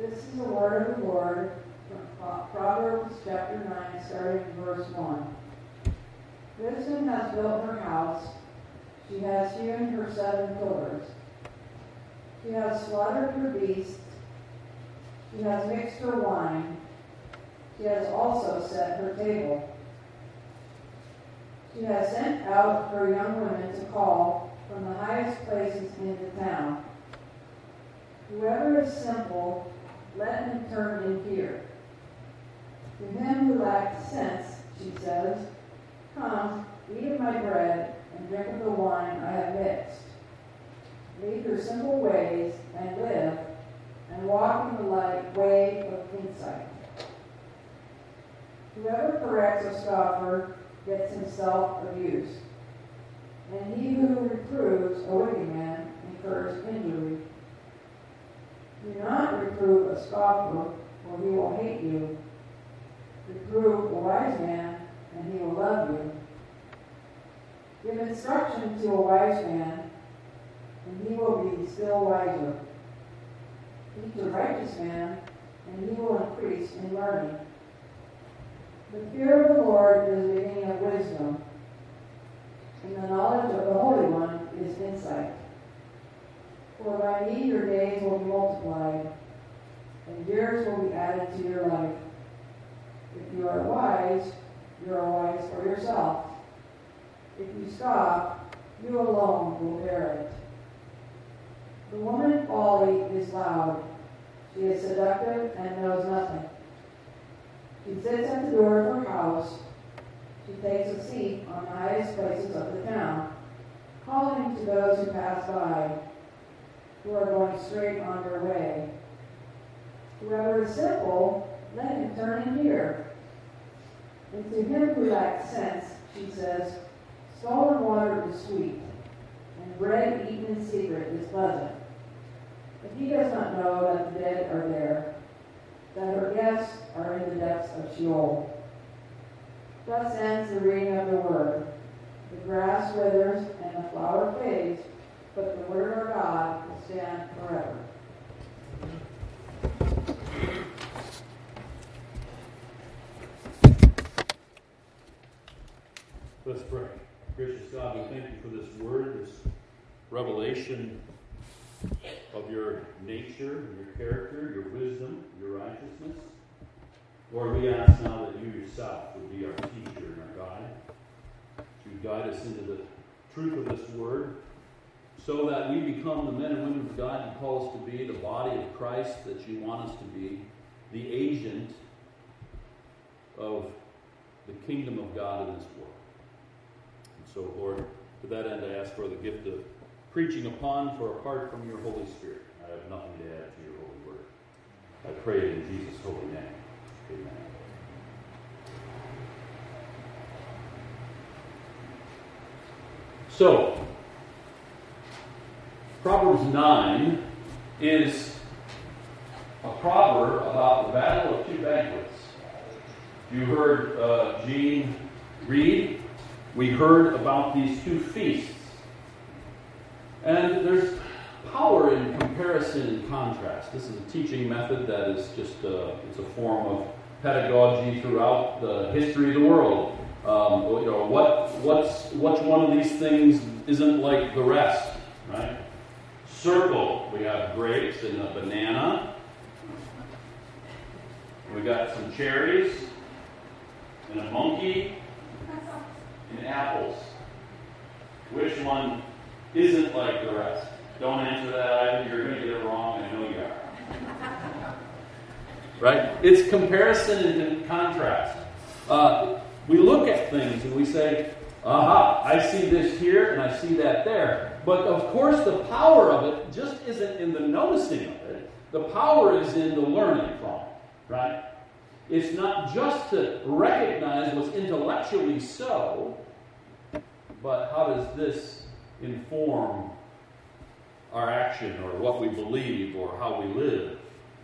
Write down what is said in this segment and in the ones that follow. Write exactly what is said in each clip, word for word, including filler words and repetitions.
This is the word of the Lord from Proverbs chapter nine, starting in verse one. Wisdom has built her house. She has hewn her seven pillars. She has slaughtered her beasts. She has mixed her wine. She has also set her table. She has sent out her young women to call from the highest places in the town. Whoever is simple, let him turn in here. To him who lacks sense, she says, come, eat of my bread and drink of the wine I have mixed. Leave your simple ways and live, and walk in the light way of insight. Whoever corrects a scoffer gets himself abused, and he who reproves a wicked man incurs injury. Do not reprove a scoffer, or he will hate you. Reprove a wise man, and he will love you. Give instruction to a wise man, and he will be still wiser. Teach a righteous man, and he will increase in learning. The fear of the Lord is the beginning of wisdom, and the knowledge of the Holy One is insight. For by me your days will be multiplied, and years will be added to your life. If you are wise, you are wise for yourself. If you scoff, you alone will bear it. The woman folly is loud. She is seductive and knows nothing. She sits at the door of her house. She takes a seat on the highest places of the town, calling to those who pass by, who are going straight on their way. Whoever is simple, let him turn and hear. And to him who lacks sense, she says, stolen water is sweet, and bread eaten in secret is pleasant. But he does not know that the dead are there, that her guests are in the depths of Sheol. Thus ends the reading of the word. The grass withers and the flower fades, but the word of God will stand forever. Let's pray. Gracious God, we thank you for this word, this revelation of your nature, your character, your wisdom, your righteousness. Lord, we ask now that you yourself would be our teacher and our guide. You guide us into the truth of this word, so that we become the men and women of God you call us to be, the body of Christ that you want us to be, the agent of the kingdom of God in this world. And so, Lord, to that end, I ask for the gift of preaching upon, for apart from your Holy Spirit, I have nothing to add to your holy word. I pray it in Jesus' holy name. Amen. So, Proverbs nine is a proverb about the battle of two banquets. You heard uh, Gene read. We heard about these two feasts. And there's power in comparison and contrast. This is a teaching method that is just a, it's a form of pedagogy throughout the history of the world. Um, you know, what what's which one of these things isn't like the rest, right? Circle, we have grapes and a banana. We got some cherries and a monkey and apples. Which one isn't like the rest? Don't answer that either. You're going to get it wrong. I know you are. Right? It's comparison and contrast. Uh, we look at things and we say, aha, I see this here and I see that there. But of course the power of it just isn't in the noticing of it. The power is in the learning from it. Right? It's not just to recognize what's intellectually so, but how does this inform our action or what we believe or how we live?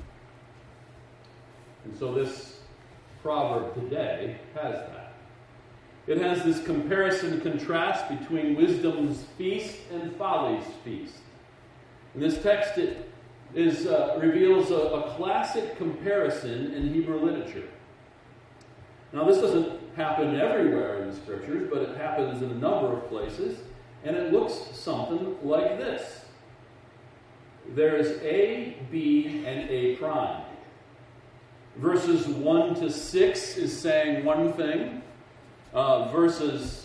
And so this proverb today has that. It has this comparison and contrast between wisdom's feast and folly's feast. In this text, it is uh, reveals a, a classic comparison in Hebrew literature. Now, this doesn't happen everywhere in the Scriptures, but it happens in a number of places, and it looks something like this. There is A, B, and A prime. Verses one to six is saying one thing. Uh, verses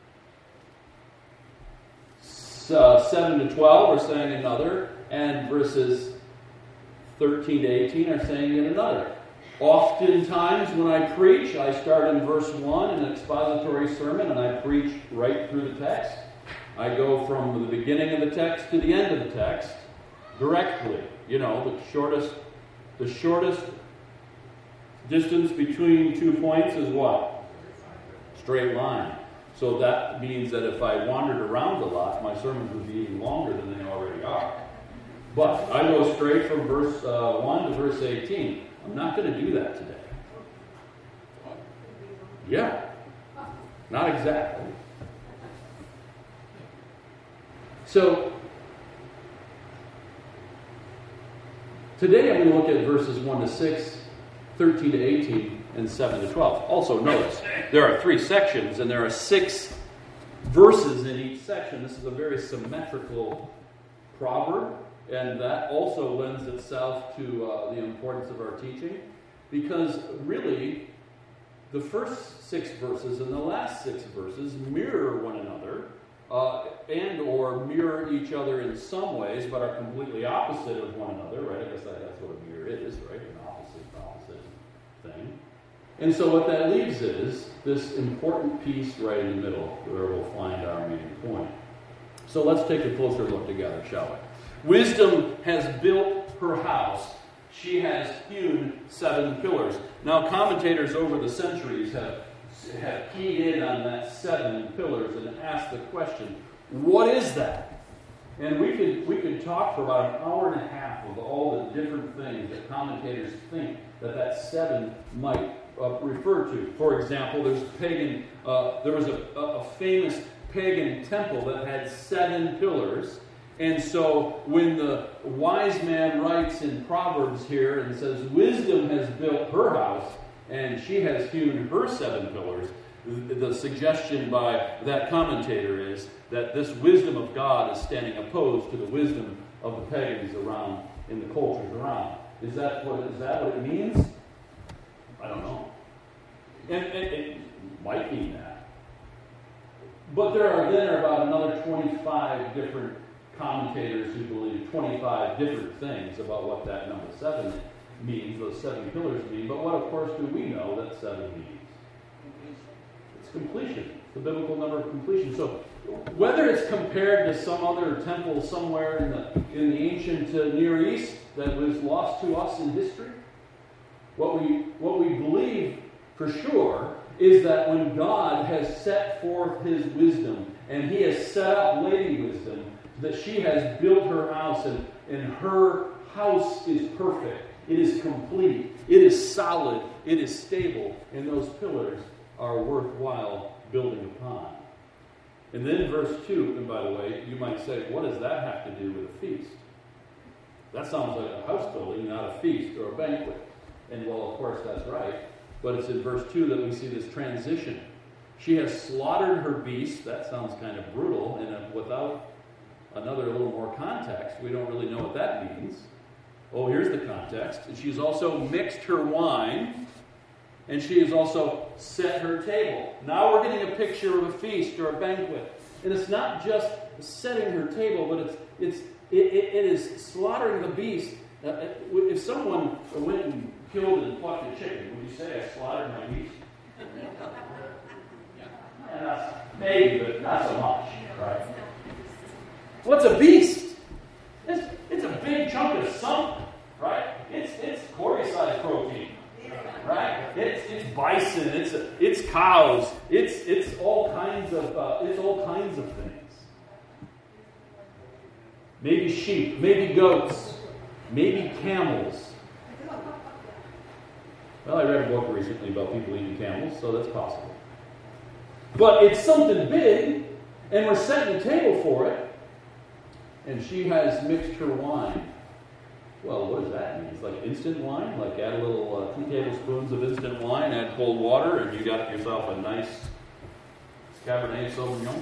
uh, seven to twelve are saying another. And verses thirteen to eighteen are saying yet another. Oftentimes when I preach, I start in verse one in an expository sermon, and I preach right through the text. I go from the beginning of the text to the end of the text directly. You know, the shortest, the shortest distance between two points is what? Straight line. So that means that if I wandered around a lot, my sermons would be even longer than they already are. But I go straight from verse uh, one to verse eighteen. I'm not going to do that today. Yeah. Not exactly. So, today I'm going to look at verses one to six, thirteen to eighteen, and seven to twelve. Also notice, there are three sections, and there are six verses in each section. This is a very symmetrical proverb, and that also lends itself to uh, the importance of our teaching, because really, the first six verses and the last six verses mirror one another, uh, and or mirror each other in some ways, but are completely opposite of one another, right? I guess that, that's what a mirror is, right? An opposite, opposite thing. And so what that leaves is this important piece right in the middle, where we'll find our main point. So let's take a closer look together, shall we? Wisdom has built her house. She has hewn seven pillars. Now, commentators over the centuries have, have keyed in on that seven pillars and asked the question, what is that? And we could, we could talk for about an hour and a half of all the different things that commentators think that that seven might uh, refer to. For example, there's pagan, uh, there was a, a famous pagan temple that had seven pillars. And so when the wise man writes in Proverbs here and says, wisdom has built her house and she has hewn her seven pillars, the suggestion by that commentator is that this wisdom of God is standing opposed to the wisdom of the pagans around, in the cultures around. Is that what, is that what it means? I don't know. And, and it might mean that. But there are then are about another twenty-five different commentators who believe twenty-five different things about what that number seven means, those seven pillars mean. But what, of course, do we know that seven means? It's completion. It's the biblical number of completion. So whether it's compared to some other temple somewhere in the in the ancient uh, Near East that was lost to us in history, what we what we believe for sure is that when God has set forth his wisdom and he has set up Lady Wisdom, that she has built her house, and, and her house is perfect. It is complete. It is solid. It is stable. And those pillars are worthwhile building upon. And then verse two, and by the way, you might say, what does that have to do with a feast? That sounds like a house building, not a feast or a banquet. And well, of course, that's right. But it's in verse two that we see this transition. She has slaughtered her beast. That sounds kind of brutal, and without another little more context, we don't really know what that means. Oh, here's the context. She's also mixed her wine, and she has also set her table. Now we're getting a picture of a feast or a banquet. And it's not just setting her table, but it's it's it, it, it is slaughtering the beast. Uh, if someone went and killed and plucked a chicken, would you say I slaughtered my beast? And that's, maybe, but not so much, right? What's a beast? It's, it's a big chunk of something, right? It's it's Corey-sized protein, right? It's it's bison, it's it's cows, it's it's all kinds of uh, it's all kinds of things. Maybe sheep, maybe goats, maybe camels. Well, I read a book recently about people eating camels, so that's possible. But it's something big, and we're setting the table for it. And she has mixed her wine. Well, what does that mean? It's like instant wine? Like add a little uh, two tablespoons of instant wine, add cold water, and you got yourself a nice Cabernet Sauvignon?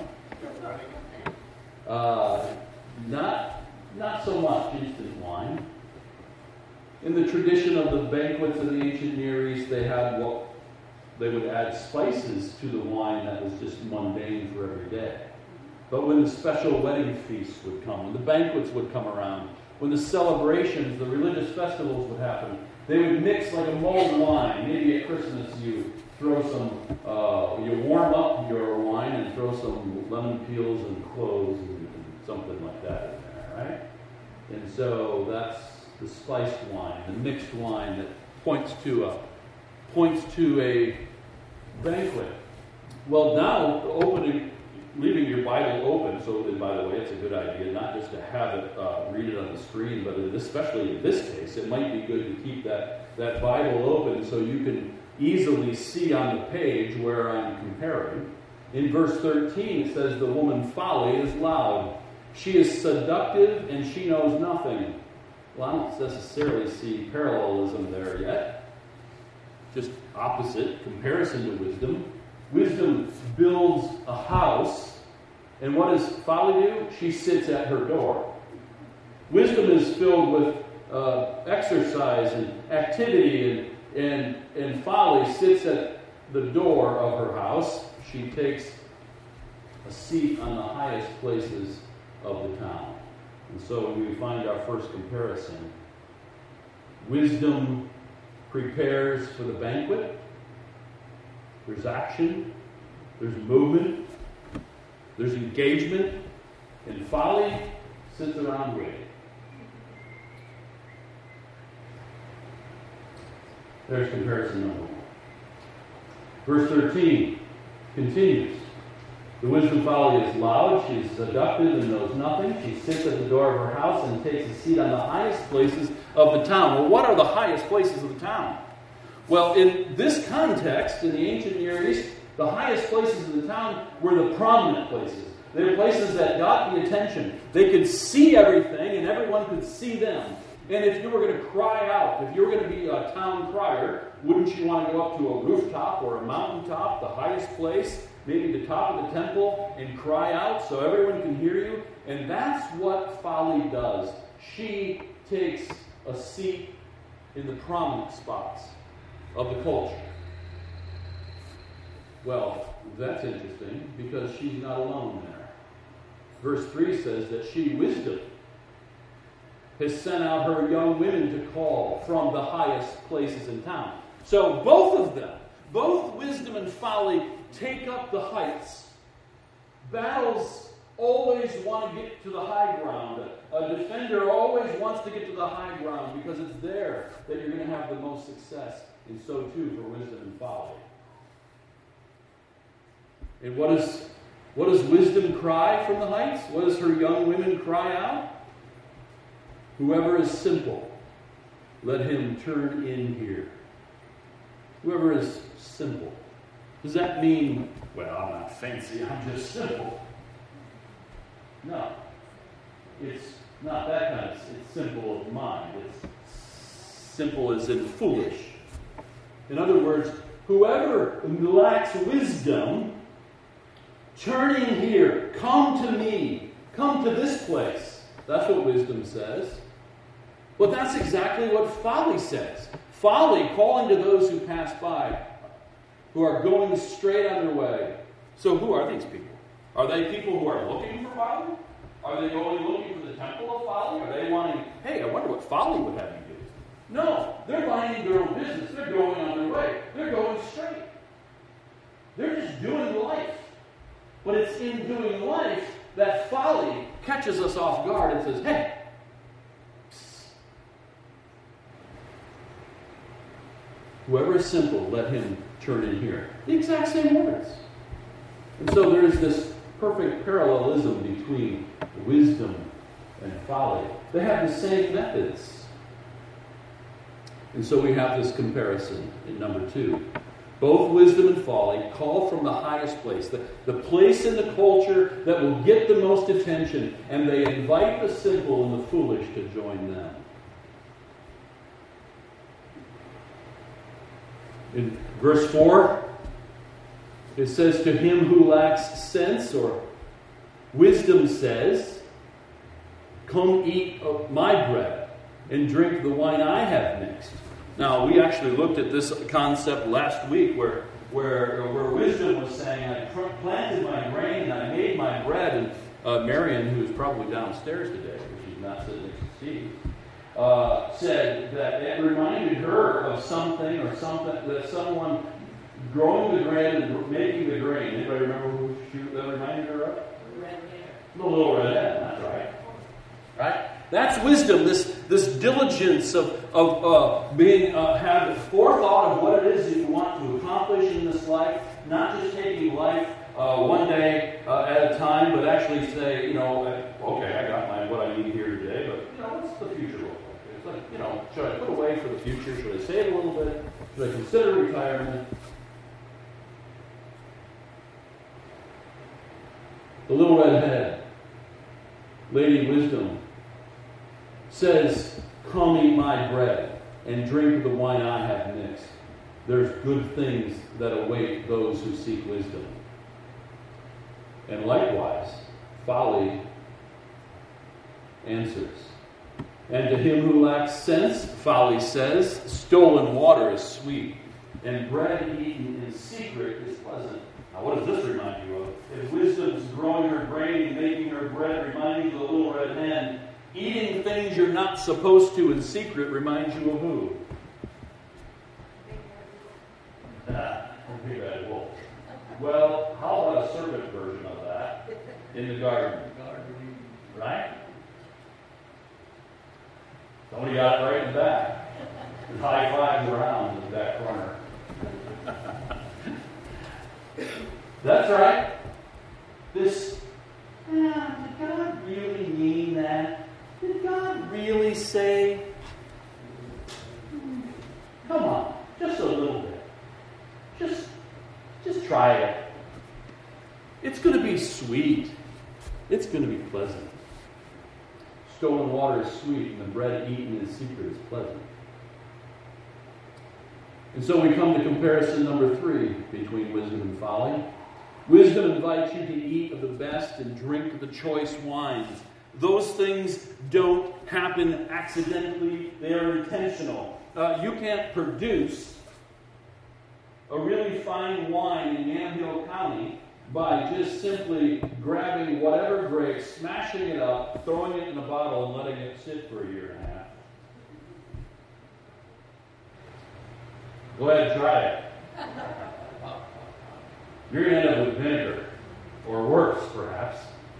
Uh, not, not so much instant wine. In the tradition of the banquets of the ancient Near East, they had what they would add spices to the wine that was just mundane for every day. But when the special wedding feasts would come, when the banquets would come around, when the celebrations, the religious festivals would happen, they would mix like a mulled wine. Maybe at Christmas you throw some, uh, you warm up your wine and throw some lemon peels and cloves and, and something like that in there, right? And so that's the spiced wine, the mixed wine that points to a points to a banquet. Well, now opening, leaving your Bible open. So, and by the way, it's a good idea not just to have it uh, read it on the screen, but especially in this case, it might be good to keep that that Bible open so you can easily see on the page where I'm comparing. In verse thirteen, it says, "The woman folly is loud. She is seductive and she knows nothing." Well, I don't necessarily see parallelism there yet. Just opposite, comparison to wisdom. Wisdom builds a house, and what does folly do? She sits at her door. Wisdom is filled with uh, exercise and activity, and, and, and folly sits at the door of her house. She takes a seat on the highest places of the town. And so we find our first comparison. Wisdom prepares for the banquet. There's action. There's movement. There's engagement. And folly sits around waiting. There's comparison number one. Verse thirteen continues. The wisdom folly is loud, she is seductive and knows nothing. She sits at the door of her house and takes a seat on the highest places of the town. Well, what are the highest places of the town? Well, in this context, in the ancient Near East, the highest places of the town were the prominent places. They were places that got the attention. They could see everything and everyone could see them. And if you were going to cry out, if you were going to be a town crier, wouldn't you want to go up to a rooftop or a mountaintop, the highest place, maybe the top of the temple, and cry out so everyone can hear you? And that's what folly does. She takes a seat in the prominent spots of the culture. Well, that's interesting because she's not alone there. Verse three says that she, wisdom, has sent out her young women to call from the highest places in town. So both of them, both wisdom and folly, take up the heights. Battles always want to get to the high ground. A defender always wants to get to the high ground because it's there that you're going to have the most success. And so too for wisdom and folly. And what is what does wisdom cry from the heights? What does her young women cry out? Whoever is simple, let him turn in here. Whoever is simple. Does that mean, well, I'm not fancy, I'm just simple? No. It's not that kind of, it's simple of mind. It's simple as in foolish. In other words, whoever lacks wisdom, turn in here. Come to me. Come to this place. That's what wisdom says. But that's exactly what folly says. Folly, calling to those who pass by, who are going straight on their way. So who are these people? Are they people who are looking for folly? Are they going looking for the temple of folly? Are they wanting, hey, I wonder what folly would have you do? No, they're minding their own business. They're going on their way. They're going straight. They're just doing life. But it's in doing life that folly catches us off guard and says, hey, whoever is simple, let him turn in here. The exact same words. And so there is this perfect parallelism between wisdom and folly. They have the same methods. And so we have this comparison in number two. Both wisdom and folly call from the highest place, the, the place in the culture that will get the most attention, and they invite the simple and the foolish to join them. In verse four, it says, to him who lacks sense or wisdom says, come eat of my bread and drink the wine I have mixed. Now, we actually looked at this concept last week where where, where wisdom was saying, I planted my grain and I made my bread. And uh, Marion, who is probably downstairs today, because she's not sitting next to Steve, uh, said that it reminded her of something or something, that someone growing the grain and making the grain. Anybody remember who she, that reminded her of? Red hair. The little red hen, that's right. Right? That's wisdom, this, this diligence of, of uh, being uh, having forethought of what it is that you want to accomplish in this life, not just taking life uh, one day uh, at a time, but actually say, you know, okay, I got my what I need here today, but you know, what's the future look like? It's like, you know, should I put away for the future? Should I save a little bit? Should I consider retirement? The little red head, Lady Wisdom, says, come eat my bread and drink the wine I have mixed. There's good things that await those who seek wisdom. And likewise, folly answers. And to him who lacks sense, folly says, stolen water is sweet, and bread eaten in secret is pleasant. Now, what does this remind you of? If wisdom is growing her grain and making her bread, reminding the little red hen, eating things you're not supposed to in secret reminds you of who? Ah, big red wolf. Well, how about a serpent version of that in the garden? Right? Somebody got it right in the back. There's high fives around in the back corner. That's right. This, ah, did God really mean that? Did God really say? Come on, just a little bit. Just, just try it. It's going to be sweet. It's going to be pleasant. Stolen water is sweet, and the bread eaten in secret is pleasant. And so we come to comparison number three between wisdom and folly. Wisdom invites you to eat of the best and drink the choice wines. Those things don't happen accidentally. They are intentional. Uh, you can't produce a really fine wine in Yamhill County by just simply grabbing whatever grape, smashing it up, throwing it in a bottle, and letting it sit for a year and a half. Go ahead and try it. You're going to end up with vinegar, or worse, perhaps.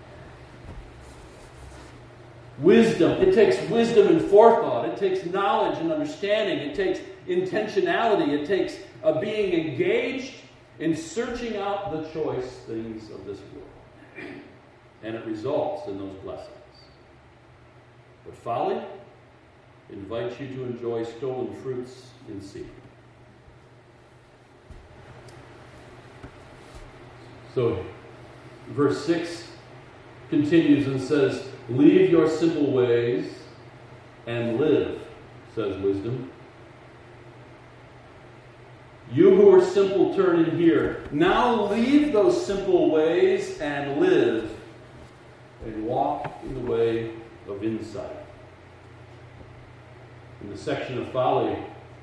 Wisdom. It takes wisdom and forethought. It takes knowledge and understanding. It takes intentionality. It takes uh, being engaged in searching out the choice things of this world. And it results in those blessings. But folly invites you to enjoy stolen fruits in secret. So, verse six continues and says, leave your simple ways and live, says wisdom. You who are simple, turn in here. Now leave those simple ways and live and walk in the way of insight. And the section of folly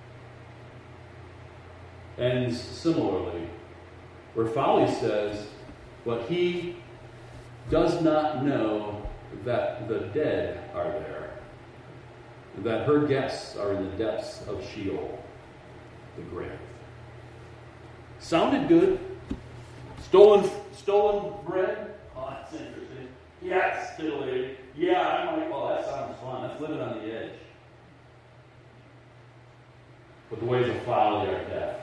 ends similarly, where folly says, but he does not know that the dead are there, that her guests are in the depths of Sheol, the grave. Sounded good. Stolen stolen bread? Oh, that's interesting. Yeah, it's titillating. Yeah, I'm like, well, that sounds fun. That's living on the edge. But the ways of folly are death.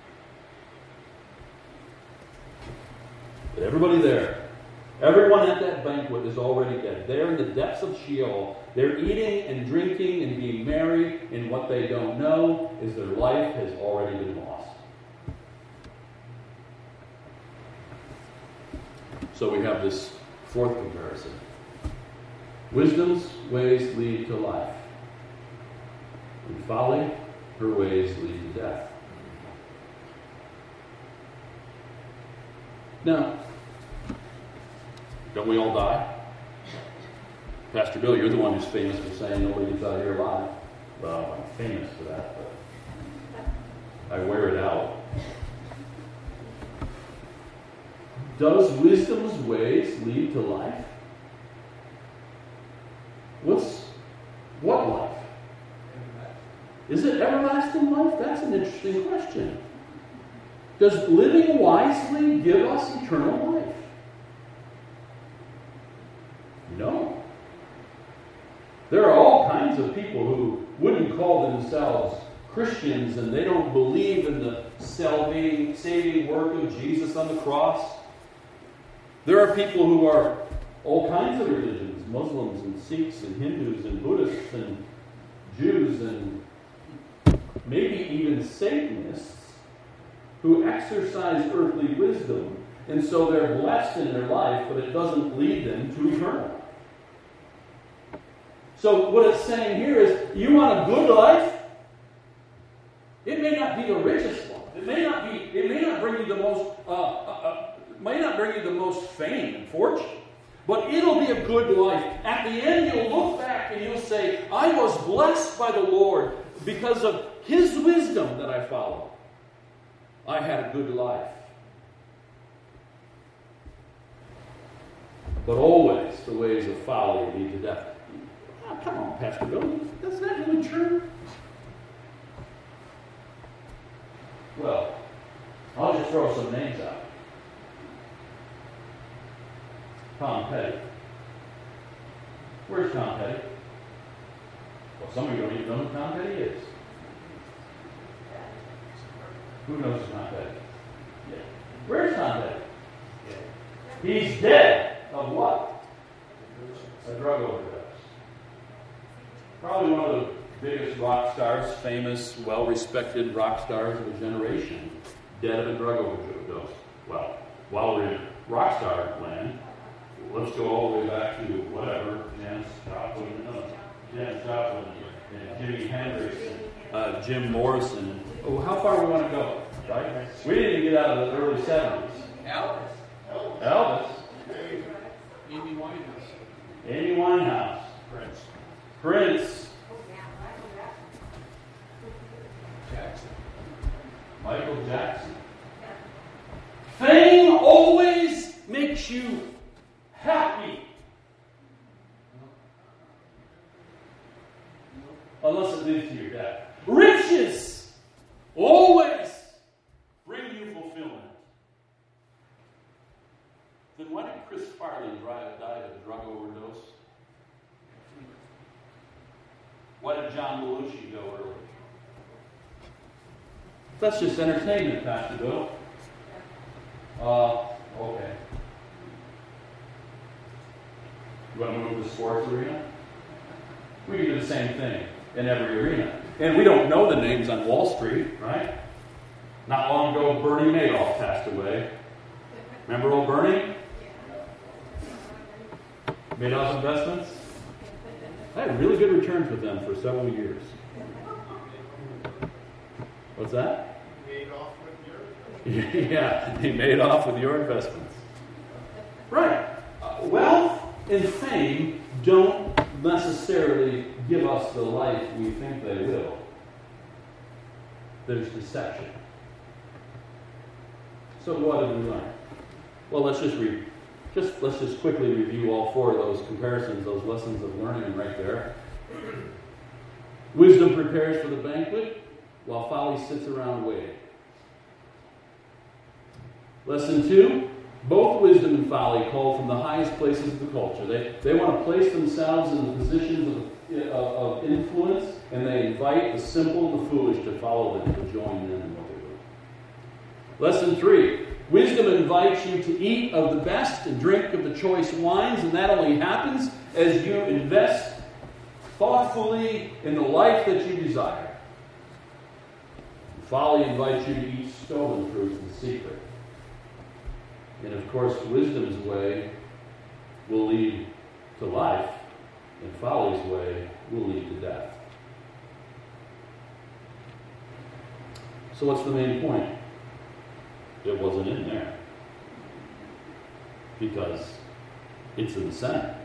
But everybody there, everyone at that banquet is already dead. They're in the depths of Sheol. They're eating and drinking and being merry, and what they don't know is their life has already been lost. So we have this fourth comparison. Wisdom's ways lead to life. And folly, her ways lead to death. Now, don't we all die? Pastor Bill, you're the one who's famous for saying nobody gets out of here alive. Well, I'm famous for that, but I wear it out. Does wisdom's ways lead to life? What's what life? Is it everlasting life? That's an interesting question. Does living wisely give us eternal life? No. There are all kinds of people who wouldn't call themselves Christians, and they don't believe in the saving, saving work of Jesus on the cross. There are people who are all kinds of religions, Muslims and Sikhs and Hindus and Buddhists and Jews and maybe even Satanists who exercise earthly wisdom, and so they're blessed in their life, but it doesn't lead them to eternal. So what it's saying here is, you want a good life? It may not be the richest one. It may not be. It may not bring you the most. Uh, uh, uh, may not bring you the most fame and fortune, but it'll be a good life. At the end, you'll look back and you'll say, "I was blessed by the Lord because of His wisdom that I followed. I had a good life." But always the ways of folly lead to death. Oh, come on, Pastor Bill. That's not really true. Well, I'll just throw some names out. Tom Petty. Where's Tom Petty? Well, some of you don't even know who Tom Petty is. Who knows who Tom Petty? Yeah. Where's Tom Petty? Yeah. He's dead. Of what? A drug overdose. Probably one of the biggest rock stars, famous, well-respected rock stars of a generation, dead of a drug overdose. Well, while we're in rock star land, let's go all the way back to whatever, Janis Joplin, no, Janis Joplin, and Jimi Hendrix, and uh, Jim Morrison. Oh, how far we want to go, right? We didn't even get out of the early seventies. Elvis. Elvis. Amy Winehouse. Amy Winehouse. Prince. Prince. Jackson. Michael Jackson. Fame always makes you happy. Unless it leads to your death. Riches always bring you fulfillment. Then why did Chris Farley die of a drug overdose? Why did John Belushi go early? That's just entertainment, Pastor Bill. Uh, okay. You want to move to the sports arena? We can do the same thing in every arena. And we don't know the names on Wall Street, right? Not long ago, Bernie Madoff passed away. Remember old Bernie? Madoff Investments? I had really good returns with them for several years. What's that? Made off with your Yeah, he made off with your investments. Right. Uh, wealth and fame don't necessarily give us the life we think they will. There's deception. So what did we learn? Well, let's just read. Just let's just quickly review all four of those comparisons, those lessons of learning right there. Wisdom prepares for the banquet, while folly sits around waiting. Lesson two, both wisdom and folly call from the highest places of the culture. They, they want to place themselves in the positions of, of, of influence, and they invite the simple and the foolish to follow them, to join them in what they do. Lesson three, wisdom invites you to eat of the best and drink of the choice wines, and that only happens as you invest thoughtfully in the life that you desire. Folly invites you to eat stolen fruits in secret. And of course, wisdom's way will lead to life, and folly's way will lead to death. So what's the main point? It wasn't in there. because it's in the center.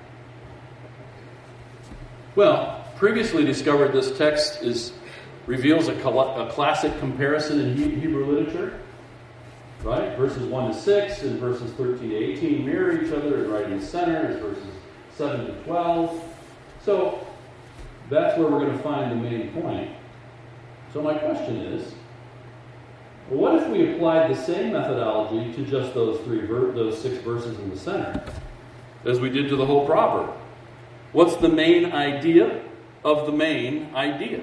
Well, previously discovered this text is reveals a, a classic comparison in he- Hebrew literature. Right? Verses one to six and verses thirteen to eighteen mirror each other, and right in the center is verses seven to twelve. So that's where we're going to find the main point. So my question is, what if we applied the same methodology to just those three ver- those six verses in the center as we did to the whole proverb? What's the main idea of the main idea?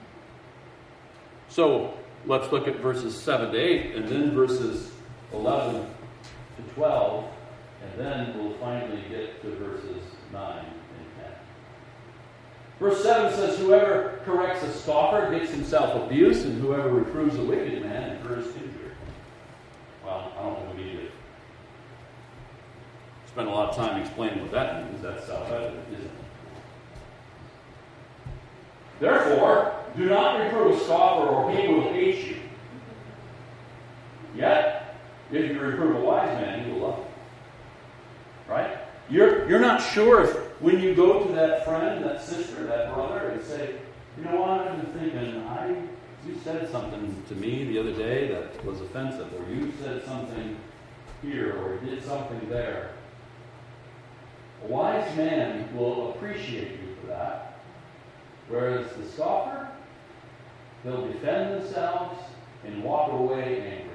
So let's look at verses seven to eight, and then verses eleven to twelve, and then we'll finally get to verses nine and ten. Verse seven says, "Whoever corrects a scoffer gets himself abuse, and whoever reproves a wicked man incurs injury." Well, I don't think we need to spend a lot of time explaining what that means. That's self-evident, isn't it? Therefore, do not reprove a scoffer, or he will hate you. Yet, if you reprove a wise man, he will love you. Right? You're, you're not sure if when you go to that friend, that sister, that brother, and say, you know what, I've been thinking, I, you said something to me the other day that was offensive, or you said something here, or did something there. A wise man will appreciate you for that. Whereas the scoffer, they'll defend themselves and walk away angry.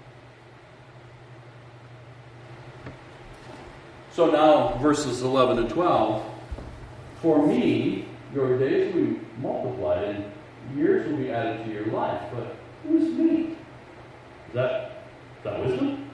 So now, verses eleven and twelve. For me, your days will be multiplied and years will be added to your life. But who is me? Is that, is that wisdom?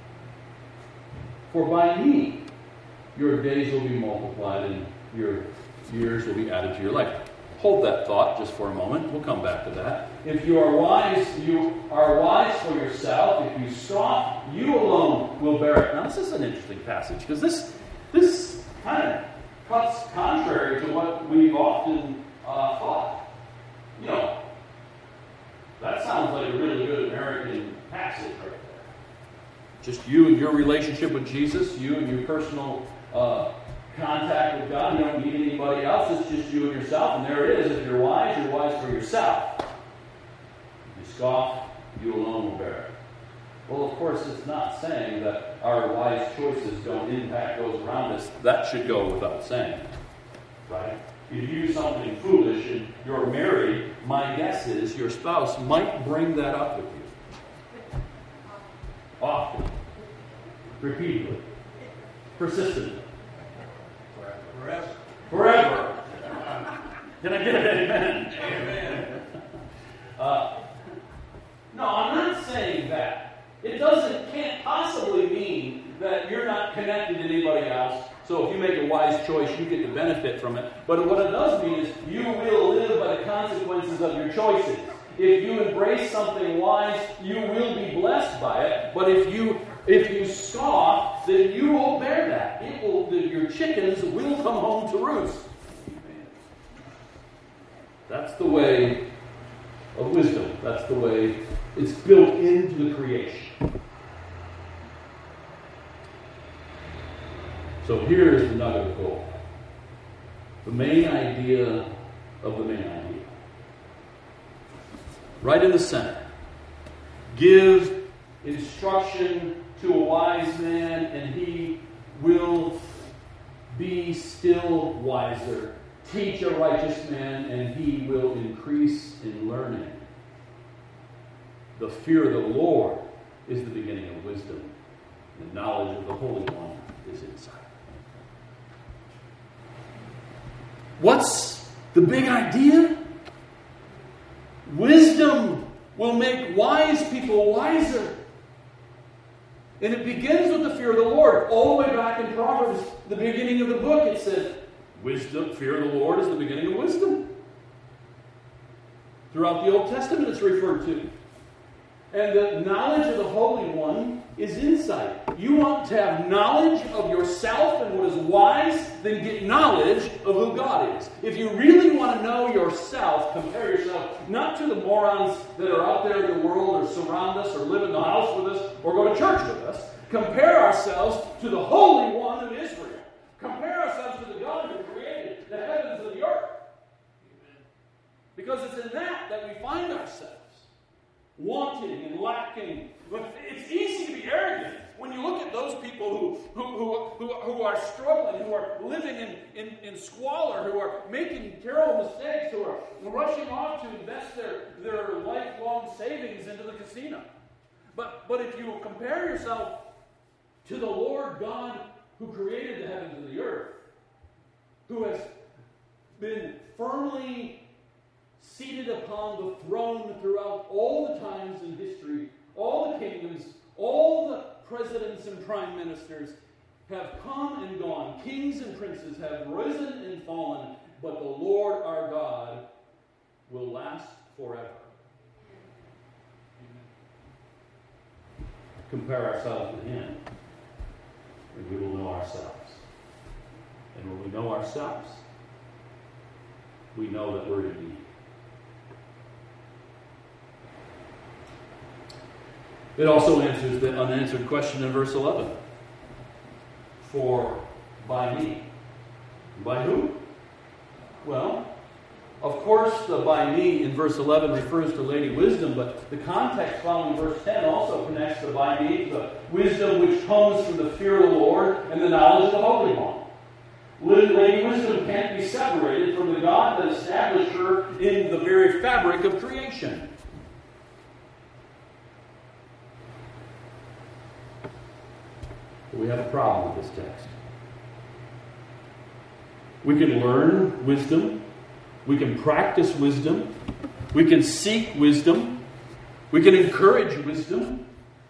For by me, your days will be multiplied and your years will be added to your life. Hold that thought just for a moment. We'll come back to that. If you are wise, you are wise for yourself. If you scoff, you alone will bear it. Now, this is an interesting passage because this this kind of cuts contrary to what we've often uh, thought. You know, that sounds like a really good American passage right there. Just you and your relationship with Jesus, you and your personal uh, contact with God. You don't need anybody else. It's just you and yourself. And there it is. If you're wise, you're wise for yourself. If you scoff, you alone will bear it. Well, of course, it's not saying that our wise choices don't impact those around us. That should go without saying. Right? If you do something foolish and you're married, my guess is your spouse might bring that up with you. Often. Repeatedly. Persistently. Forever. Forever. Can I get an amen? Amen. Uh, no, I'm not saying that. It doesn't, can't possibly mean that you're not connected to anybody else. So if you make a wise choice, you get to benefit from it. But what it does mean is you will live by the consequences of your choices. If you embrace something wise, you will be blessed by it. But if you if you scoff, then you will bear that. It will. Your chickens will come home to roost. That's the way of wisdom. That's the way it's built into the creation. So here is the nugget of gold. The main idea of the main idea. Right in the center. Give instruction to a wise man, and he will be still wiser. Teach a righteous man, and he will increase in learning. The fear of the Lord is the beginning of wisdom. The knowledge of the Holy One is insight. What's the big idea? Wisdom will make wise people wiser. And it begins with the fear of the Lord. All the way back in Proverbs, the beginning of the book, it says, wisdom, fear of the Lord is the beginning of wisdom. Throughout the Old Testament, it's referred to. And the knowledge of the Holy One is insight. you want to have knowledge of yourself and what is wise, then get knowledge of who God is. If you really want to know yourself, compare yourself not to the morons that are out there in the world or surround us or live in the house with us or go to church with us. Compare ourselves to the Holy One of Israel. Compare ourselves to the God who created the heavens and the earth. Because it's in that that we find ourselves. Wanting and lacking. But it's easy to be arrogant when you look at those people who, who, who, who, who are struggling, who are living in, in, in squalor, who are making terrible mistakes, who are rushing off to invest their, their lifelong savings into the casino. But, but if you compare yourself to the Lord God who created the heavens and the earth, who has been firmly seated upon the throne throughout all the times in history, all the kingdoms, all the presidents and prime ministers have come and gone. Kings and princes have risen and fallen, but the Lord our God will last forever. Compare ourselves to Him, and we will know ourselves. And when we know ourselves, we know that we're in need. It also answers the unanswered question in verse eleven. For by me. By who? Well, of course, the by me in verse eleven refers to Lady Wisdom, but the context found in verse ten also connects the by me to the wisdom which comes from the fear of the Lord and the knowledge of the Holy One. Lady Wisdom can't be separated from the God that established her in the very fabric of creation. We have a problem with this text. We can learn wisdom. We can practice wisdom. We can seek wisdom. We can encourage wisdom.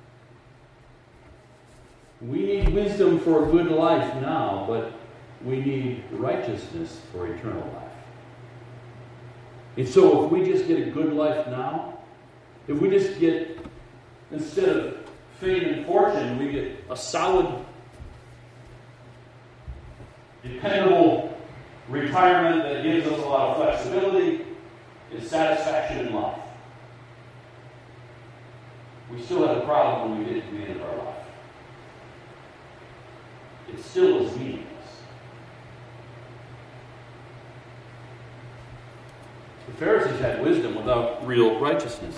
We need wisdom for a good life now, but we need righteousness for eternal life. And so if we just get a good life now, if we just get, instead of fame and fortune, we get a solid, dependable retirement that gives us a lot of flexibility and satisfaction in life. We still have a problem when we get to the end of our life. It still is meaningless. The Pharisees had wisdom without real righteousness.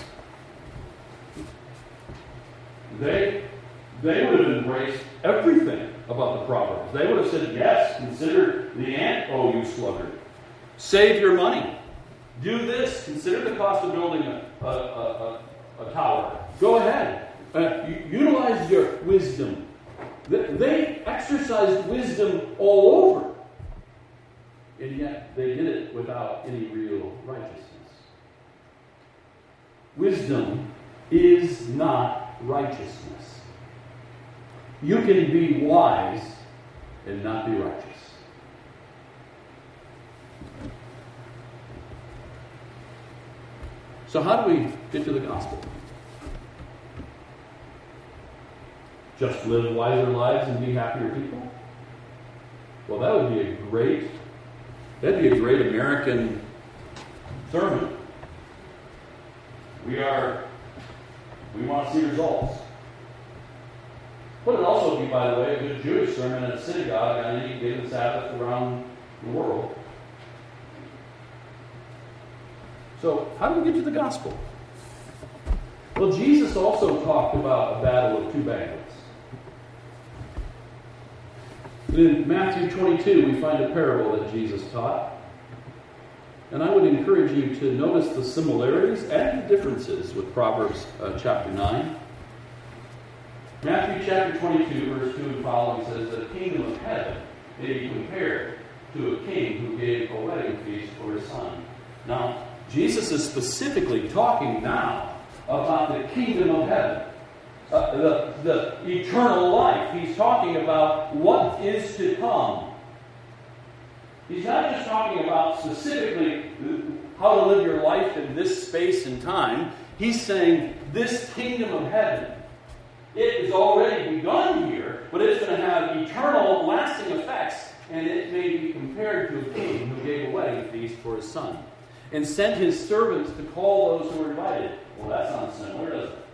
They, they would have embraced everything about the Proverbs. They would have said, yes, consider the ant, oh, you sluggard. Save your money. Do this. Consider the cost of building a, a, a, a, a tower. Go ahead. Uh, utilize your wisdom. They exercised wisdom all over. And yet they did it without any real righteousness. Wisdom is not righteousness. You can be wise and not be righteous. So how do we get to the gospel? Just live wiser lives and be happier people? Well, that would be a great, that'd be a great American sermon. We are, we want to see results. But it'd also be, by the way, a good Jewish sermon at a synagogue on any day of the Sabbath around the world. So, how do we get to the gospel? Well, Jesus also talked about a battle of two banquets. In Matthew twenty-two, we find a parable that Jesus taught. And I would encourage you to notice the similarities and the differences with Proverbs uh, chapter nine. Matthew chapter twenty-two, verse two and following says, "The kingdom of heaven may be compared to a king who gave a wedding feast for his son." Now, Jesus is specifically talking now about the kingdom of heaven, uh, the, the eternal life. He's talking about what is to come. He's not just talking about specifically how to live your life in this space and time. He's saying this kingdom of heaven It has already begun here, but it's going to have eternal, lasting effects. And it may be compared to a king who gave a wedding feast for his son and sent his servants to call those who were invited. Well, that sounds similar, doesn't it?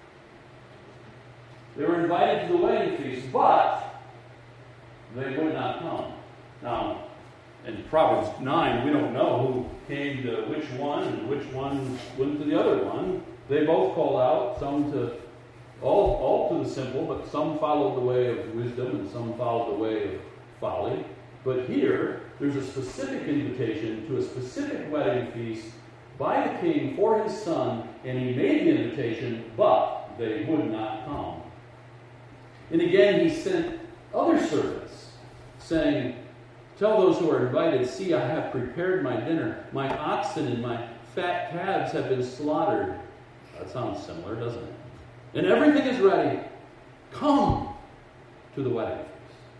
They were invited to the wedding feast, but they would not come. Now, in Proverbs nine, we don't know who came to which one and which one went to the other one. They both called out, some to all, all to the simple, but some followed the way of wisdom and some followed the way of folly. But here, there's a specific invitation to a specific wedding feast by the king for his son, and he made the invitation, but they would not come. And again, he sent other servants, saying, tell those who are invited, see, I have prepared my dinner. My oxen and my fat calves have been slaughtered. That sounds similar, doesn't it? And everything is ready. Come to the wedding feast.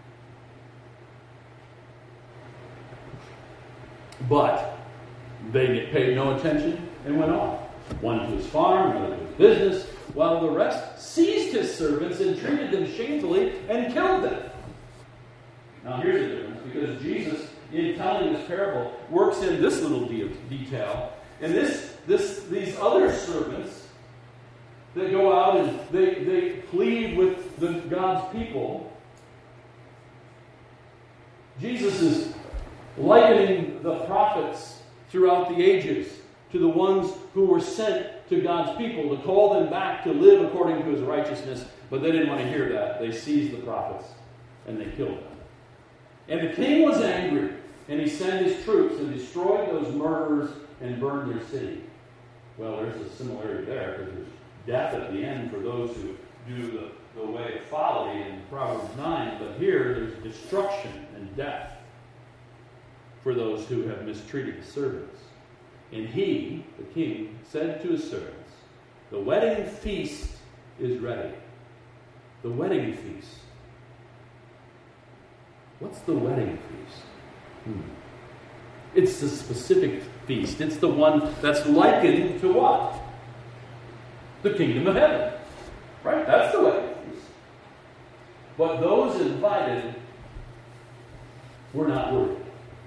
But they paid no attention and went off. One to his farm, another to his business, while the rest seized his servants and treated them shamefully and killed them. Now here's the difference, because Jesus, in telling this parable, works in this little de- detail. And this, this, these other servants that go out and they, they plead with the, God's people, Jesus is likening the prophets throughout the ages to the ones who were sent to God's people to call them back to live according to his righteousness. But they didn't want to hear that. They seized the prophets and they killed them. And the king was angry, and he sent his troops and destroyed those murderers and burned their city. Well, there's a similarity there, because there's death at the end for those who do the, the way of folly in Proverbs nine. But here, there's destruction and death for those who have mistreated the servants. And he, the king, said to his servants, the wedding feast is ready. The wedding feast. What's the wedding feast? Hmm. It's the specific feast. It's the one that's likened to what? The kingdom of heaven. Right? That's the wedding feast. But those invited were not worthy.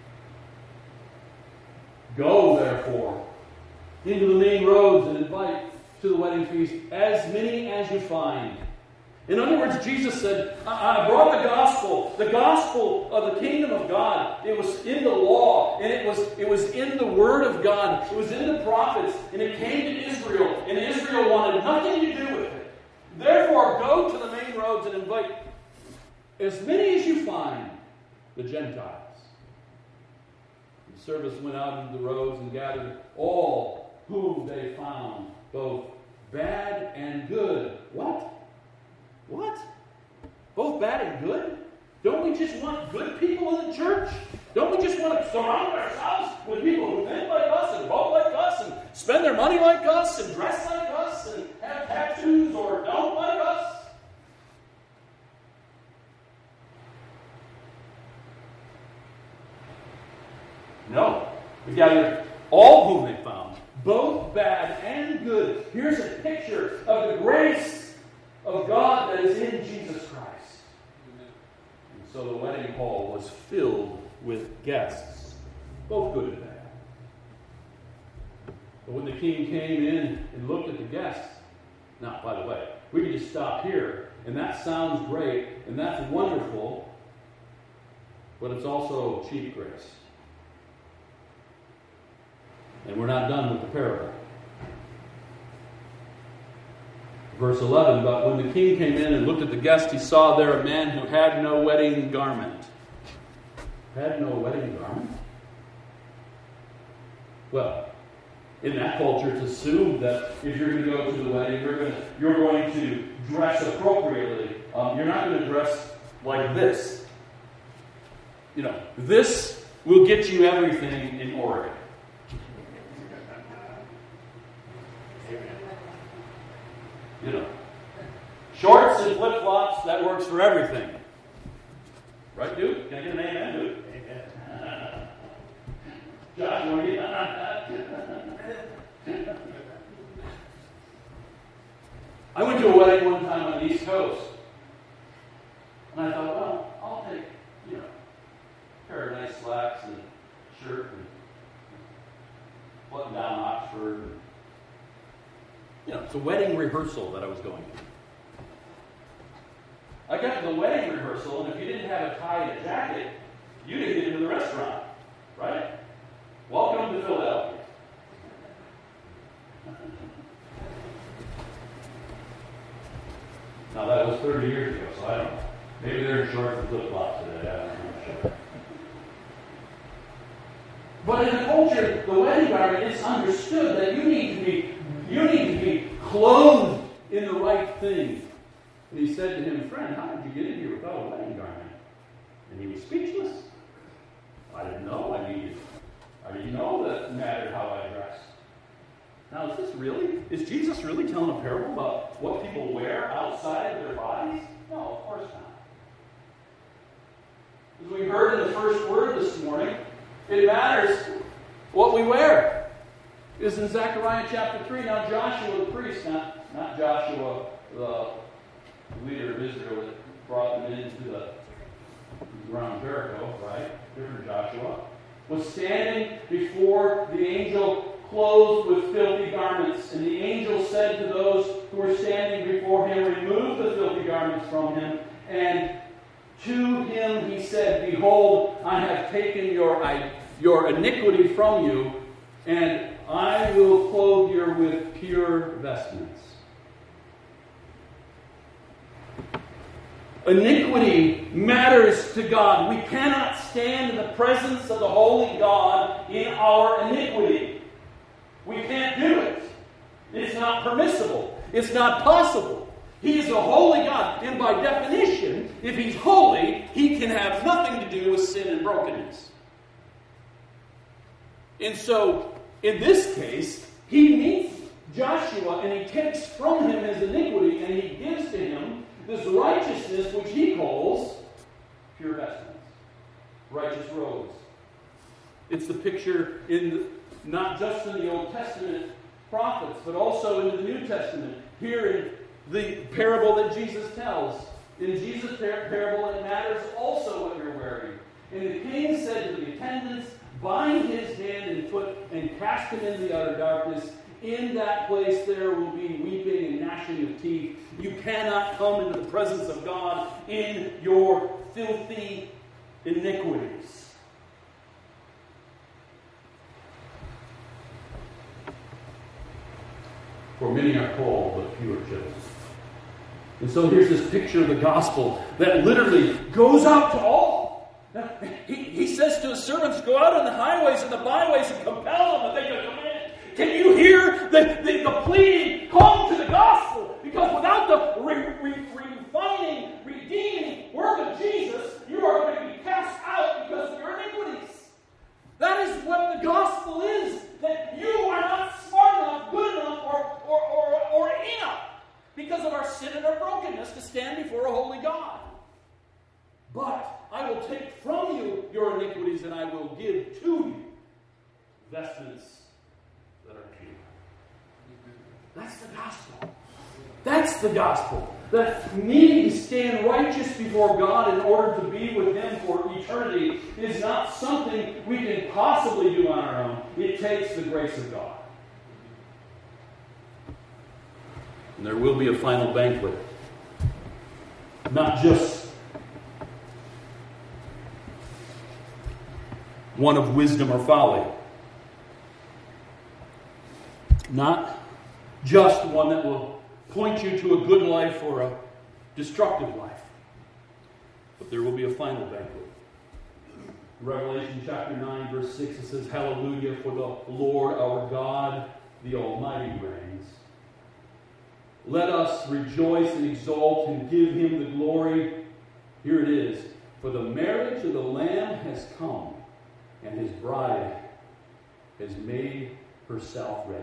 Go, therefore, into the main roads and invite to the wedding feast as many as you find. In other words, Jesus said, I brought the gospel, the gospel of the kingdom of God. It was in the law, and it was, it was in the word of God. It was in the prophets, and it came to Israel, and Israel wanted nothing to do with it. Therefore, go to the main roads and invite as many as you find, the Gentiles. The servants went out into the roads and gathered all whom they found, both bad and good. What? What? Both bad and good? Don't we just want good people in the church? Don't we just want to surround ourselves with people who think like us and vote like us and spend their money like us and dress like us and have tattoos or don't like us? No. We gathered all whom they found, both bad and good. Here's a picture of the grace of God that is in Jesus Christ. And so the wedding hall was filled with guests, both good and bad. But when the king came in and looked at the guests, now, by the way, we can just stop here, and that sounds great, and that's wonderful, but it's also cheap grace. And we're not done with the parable. Verse eleven, but when the king came in and looked at the guests, he saw there a man who had no wedding garment. Had no wedding garment? Well, in that culture, it's assumed that if you're going to go to the wedding, you're going to, you're going to dress appropriately. Um, you're not going to dress like this. You know, this will get you everything in Oregon. You know, shorts and flip-flops, that works for everything. Right, dude? Can I get an amen, dude? Amen. Josh, you want to get I went to a wedding one time when on the East Coast. And I thought, well, I'll take, you know, a pair of nice slacks and a shirt and button down Oxford. And, you know, it's a wedding rehearsal that I was going to. I got to the wedding rehearsal, and if you didn't have a tie and a jacket, you didn't get into the restaurant, right? Welcome to Philadelphia. Now, that was thirty years ago, so I don't know. Maybe they're in shorts and flip-flops today. I'm not sure. But in the culture, the wedding garment, it's understood that you need to be, you need to be clothed in the right thing. And he said to him, friend, how did you get in here without a wedding garment? And he was speechless. I didn't know I needed. I didn't know that it mattered how I dressed. Now, is this really? Is Jesus really telling a parable about what people wear outside of their bodies? No, of course not. As we heard in the first word this morning, it matters what we wear. It is in Zechariah chapter three. Now Joshua the priest, not, not Joshua the leader of Israel that brought them into the around Jericho, right? Different Joshua, was standing before the angel clothed with filthy garments. And the angel said to those who were standing before him, remove the filthy garments from him. And to him he said, behold, I have taken your, your iniquity from you, and I will clothe you with pure vestments. Iniquity matters to God. We cannot stand in the presence of the holy God in our iniquity. We can't do it. It's not permissible. It's not possible. He is a holy God. And by definition, if He's holy, He can have nothing to do with sin and brokenness. And so, in this case, He meets Joshua and He takes from him his iniquity and He gives to him this righteousness which He calls pure vestments, righteous robes. It's the picture in the, not just in the Old Testament prophets, but also in the New Testament. Here in the parable that Jesus tells. In Jesus' par- parable, it matters also what you're wearing. And the king said to the attendants, bind his hand and foot and cast him into the utter darkness. In that place there will be weeping and gnashing of teeth. You cannot come into the presence of God in your filthy iniquities. For many are called, but few are chosen. And so here's this picture of the gospel that literally goes out to all. Now, he, he says to his servants, go out on the highways and the byways and compel them that they can come in. Can you hear the, the, the pleading, come to the gospel? Because without the re, re, refining, redeeming work of Jesus, you are going to be cast out because of your iniquities. That is what the gospel is. That you are not smart enough, good enough, or, or, or, or enough because of our sin and our brokenness to stand before a holy God. But I will take from you your iniquities and I will give to you vestments that are pure. That's the gospel. That's the gospel. That needing to stand righteous before God in order to be with Him for eternity is not something we can possibly do on our own. It takes the grace of God. And there will be a final banquet. Not just one of wisdom or folly. Not just one that will point you to a good life or a destructive life. But there will be a final banquet. Revelation chapter nine, verse six, it says, hallelujah, for the Lord our God, the Almighty reigns. Let us rejoice and exult and give Him the glory. Here it is. For the marriage of the Lamb has come, and His bride has made herself ready.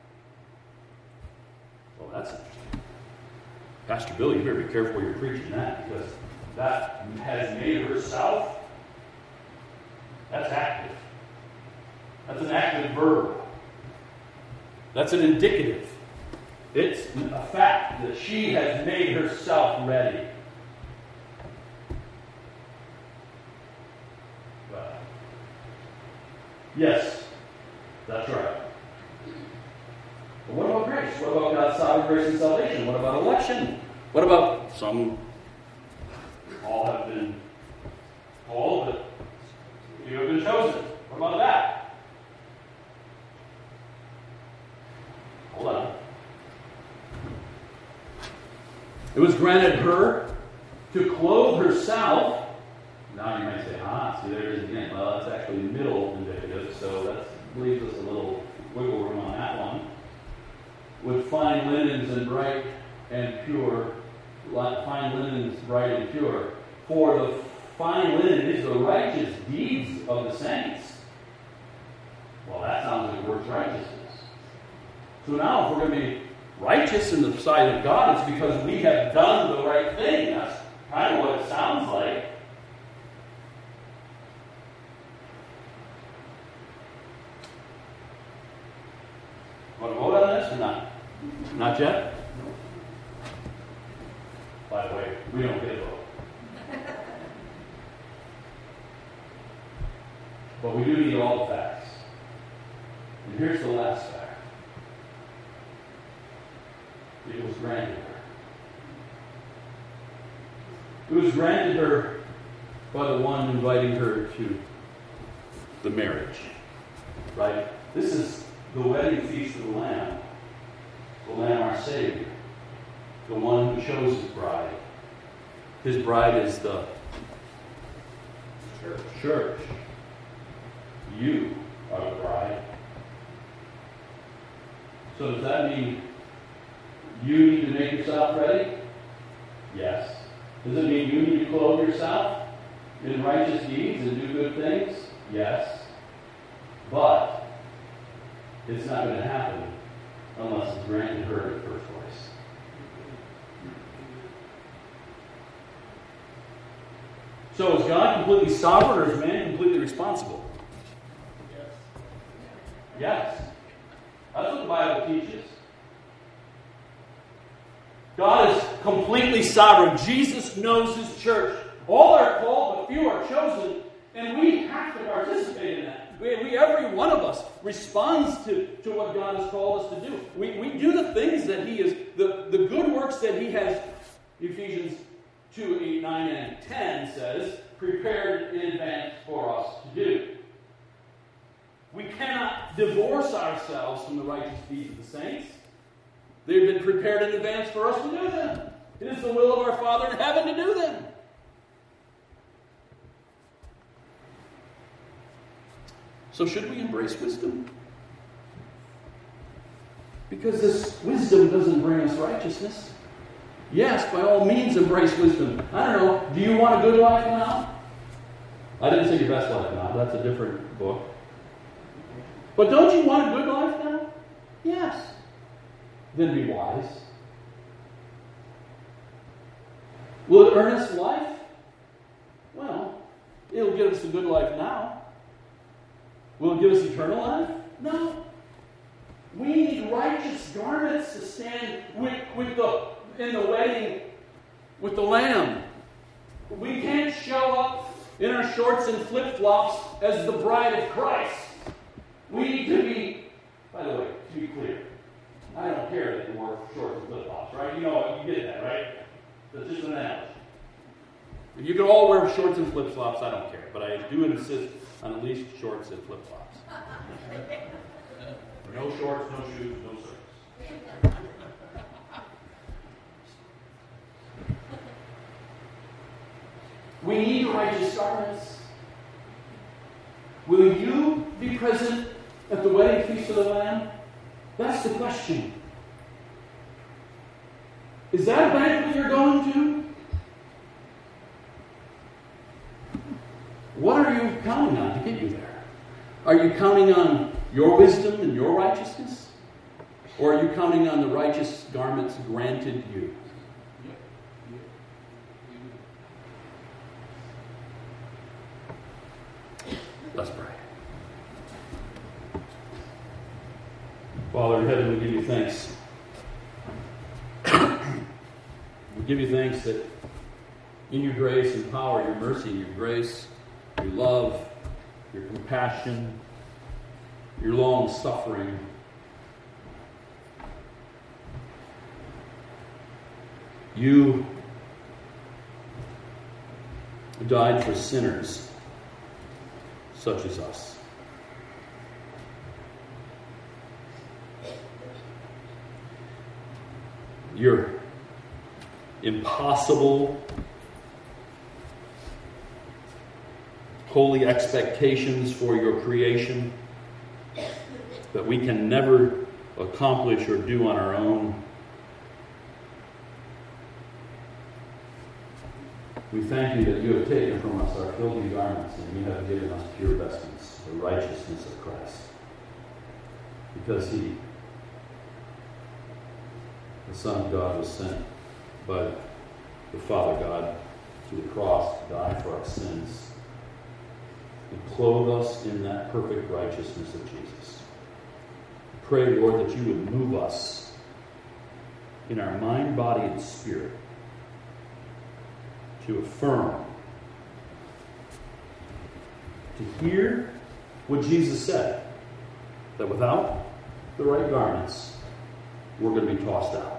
Well, that's interesting. Pastor Bill, you better be careful you're preaching that, because that has made herself. That's active. That's an active verb. That's an indicative. It's a fact that she has made herself ready. But, yes, that's right. But what about grace? What about God's sovereign grace and salvation? What about election? What about some? All have been called, but few have been chosen. What about that? Hold on. It was granted her to clothe herself. Now you might say, ah, see, there it is again. Well, that's actually middle indicative, so that leaves us a little wiggle room on that one. With fine linens and bright and pure, fine linens bright and pure. For the fine linen is the righteous deeds of the saints. Well, that sounds like it works righteousness. So now, if we're going to be righteous in the sight of God, it's because we have done the right thing. That's kind of what it sounds like. Want to vote on this or not? Not yet? By the way, we don't get a vote. But we do need all the facts. And here's the last fact. It was granted her. It was granted her by the one inviting her to the marriage. Right? This is the wedding feast of the Lamb. The Lamb, our Savior. The one who chose his bride. His bride is the church. church. You are the bride. So does that mean you need to make yourself ready? Yes. Does it mean you need to clothe yourself in righteous deeds and do good things? Yes. But it's not going to happen unless it's granted her in the first place. So is God completely sovereign or is man completely responsible? Yes. Yes. That's what the Bible teaches. God is completely sovereign. Jesus knows his church. All are called, but few are chosen. And we have to participate in that. We, we, every one of us responds to, to what God has called us to do. We, we do the things that he is, the, the good works that he has, Ephesians two, eight, nine, and ten says, prepared in advance for us to do. We cannot divorce ourselves from the righteous deeds of the saints. They've been prepared in advance for us to do them. It is the will of our Father in heaven to do them. So should we embrace wisdom? Because this wisdom doesn't bring us righteousness. Yes, by all means embrace wisdom. I don't know, do you want a good life now? I didn't say your best life now. That's a different book. But don't you want a good life now? Yes. Then be wise. Will it earn us life? Well, it'll give us a good life now. Will it give us eternal life? No. We need righteous garments to stand with, with the in the wedding with the Lamb. We can't show up in our shorts and flip-flops as the bride of Christ. We need to be, by the way, to be clear, I don't care that you wore shorts and flip-flops, right? You know, you get that, right? That's just an analogy. If you can all wear shorts and flip-flops, I don't care. But I do insist on at least shorts and flip-flops. No shorts, no shoes, no socks. We need righteous garments. Will you be present at the wedding feast of the Lamb? That's the question. Is that a banquet you're going to? What are you counting on to get you there? Are you counting on your wisdom and your righteousness? Or are you counting on the righteous garments granted you? Let's pray. Father in heaven, we give you thanks give you thanks that in your grace and power, your mercy, your grace, your love, your compassion, your long suffering, you died for sinners such as us. Your impossible, holy expectations for your creation that we can never accomplish or do on our own. We thank you that you have taken from us our filthy garments and you have given us pure vestments, the righteousness of Christ. Because he, the Son of God, was sent by the Father God to the cross to die for our sins and clothe us in that perfect righteousness of Jesus. Pray, Lord, that you would move us in our mind, body, and spirit to affirm, to hear what Jesus said, that without the right garments, we're going to be tossed out.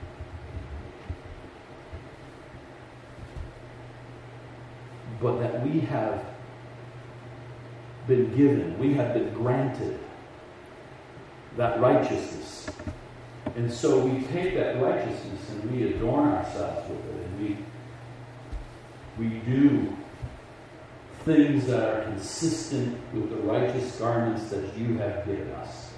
But that we have been given, we have been granted that righteousness. And so we take that righteousness and we adorn ourselves with it, and we We do things that are consistent with the righteous garments that you have given us,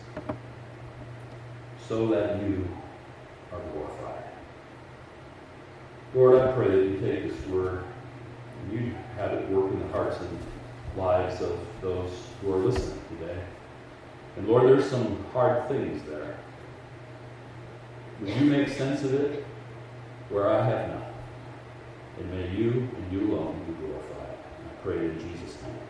so that you are glorified. Lord, I pray that you take this word and you have it work in the hearts and lives of those who are listening today. And Lord, there's some hard things there. Would you make sense of it where I have not? And may you and you alone be glorified. I pray in Jesus' name.